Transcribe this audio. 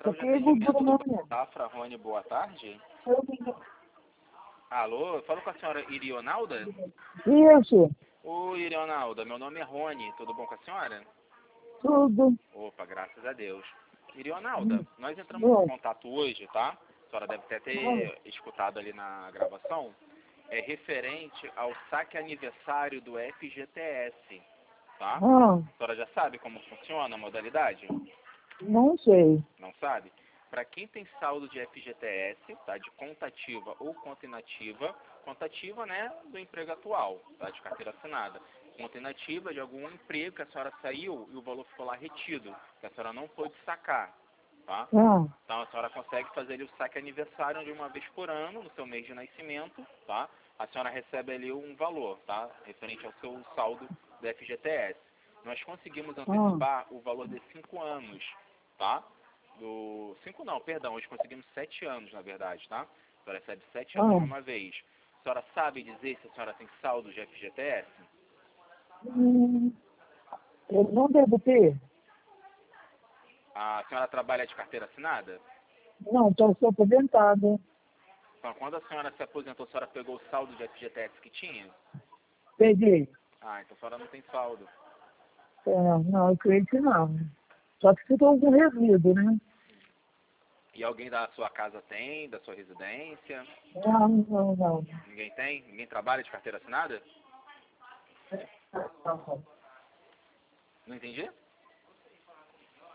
Central de Porque Atendimento gordura do não Banco Safra, Rony, boa tarde. é. Alô, eu falo com a senhora Irionalda? Isso, Oi, Irionalda, meu nome é Rony, tudo bom com a senhora? tudo. Opa, graças a Deus. Irionalda, nós entramos em Bom, contato hoje, tá? A senhora deve até ter escutado ali na gravação. É referente ao saque aniversário do FGTS, tá? A senhora já sabe como funciona a modalidade? não sei. Não sabe? Para quem tem saldo de FGTS, tá? De conta ativa ou conta ativa, né, do emprego atual, tá? De carteira assinada. Conta inativa de algum emprego que a senhora saiu e o valor ficou lá retido, que a senhora não pôde sacar, tá? Ah, Então a senhora consegue fazer ali o saque aniversário de uma vez por ano, no seu mês de nascimento, tá? A senhora recebe ali um valor, tá? Referente ao seu saldo do FGTS. Nós conseguimos antecipar o valor de 5 anos, tá? Do 5 não, perdão, hoje conseguimos 7 anos, na verdade, tá? A senhora recebe 7 anos de uma vez. A senhora sabe dizer se a senhora tem saldo de FGTS? hum, eu não devo ter. A senhora trabalha de carteira assinada? Não, sou aposentada. Então, quando a senhora se aposentou, a senhora pegou o saldo de FGTS que tinha? Peguei. Ah, então a senhora não tem saldo. É, não, eu creio que não. Só que ficou algum resíduo, né? E alguém da sua casa tem, da sua residência? Não, não, não. Ninguém tem? Ninguém trabalha de carteira assinada? Não entendi?